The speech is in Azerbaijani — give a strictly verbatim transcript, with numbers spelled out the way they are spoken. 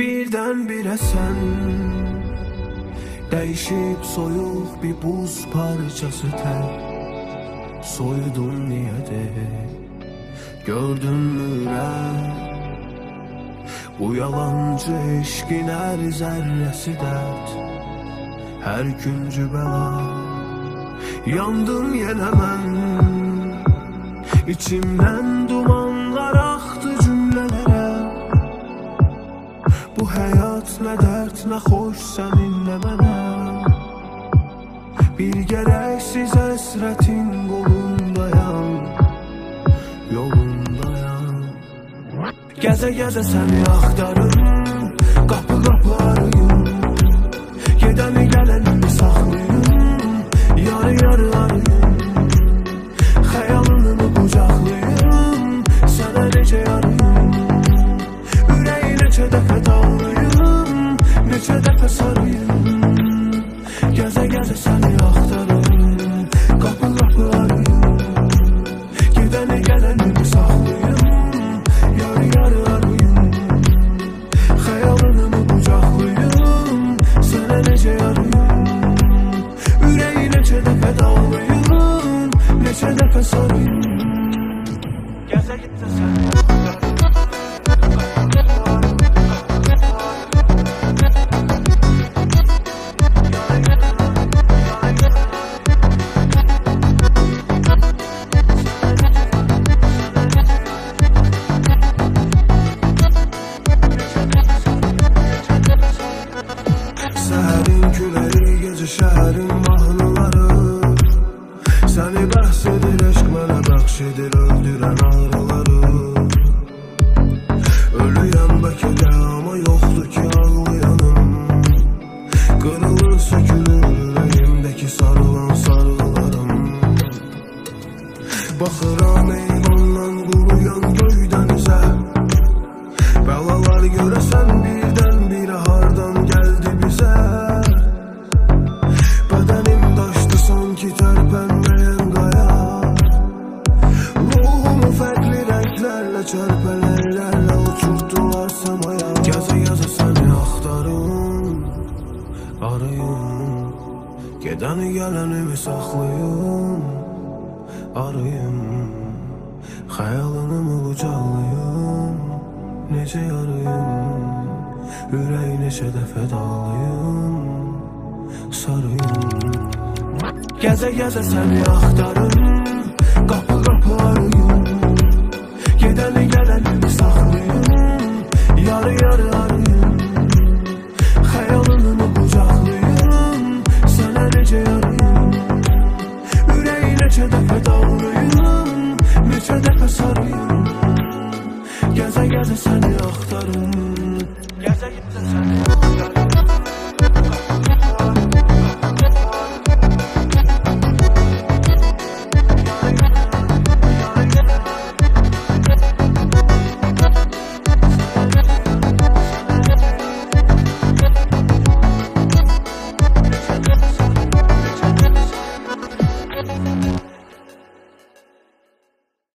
Birdən-birə sən dəyişib soyuq bir buz parçası tər soyudun niyyədir gördünmü rəng bu yalancı eşqin hər zərrəsi dərd hər güncü bəla yandım yenə mən içimdən dumanlar axdı cümlələrə bu həyat nə dərd nə xoş səninlə mənə bir gərəksiz əsrətin qolundayam yolundayam gəzə-gəzə səni axtarım qapı qapı arıyım gedəni gələni saxlayım yarı-yarı arıyım xəyalını qucaqlayım sənə necə yarıyım ürəyi neçə dəfə dağlayım neçə dəfə sarıyım gəzə-gəzə səni axtarım qapı qapı arıyım gedəni gələni saxlayım yarı-yarı arıyım xəyalını qucaqlayım sənə necə yarıyım ürəyi neçə dəfə dağlayım neçə dəfə sarıyım gəzə-gəzə səni Səhərin küləri, gecə şəhərin mahnıları səni bəhs edir, eşq mənə bəxş edir öldürən ağrıları ölüyəm bəlkə amma yoxdur ki ağlayanım qırılır, sökülür ürəyimdəki sarılan sarğılarım baxıram eyvandan quruyan göydən üzə bəlalar görəsən birdən birə hardan gəldi bizə bədənim daşdı sanki tərpənməyən qaya ruhumu fərqli rənglərlə çərpələrlərlə uçurtdular səmaya gəzə-gəzə səni axtarım arıyım gedəni gələnimi saxlayım arıyım xəyalınımı qucaqlayım necə yarıyım ürəyi neçə dəfə dağlayım sarıyım gəzə-gəzə səni axtarım qapı qapı arıyım gedəni gələni saxlayım yarı-yarı arıyım xəyalını qucaqlayım sənə necə yarıyım ürəyi neçə dəfə dağlayım neçə dəfə sarıyım gəzə-gəzə səni axtarım gəzə-gəzə səni axtarım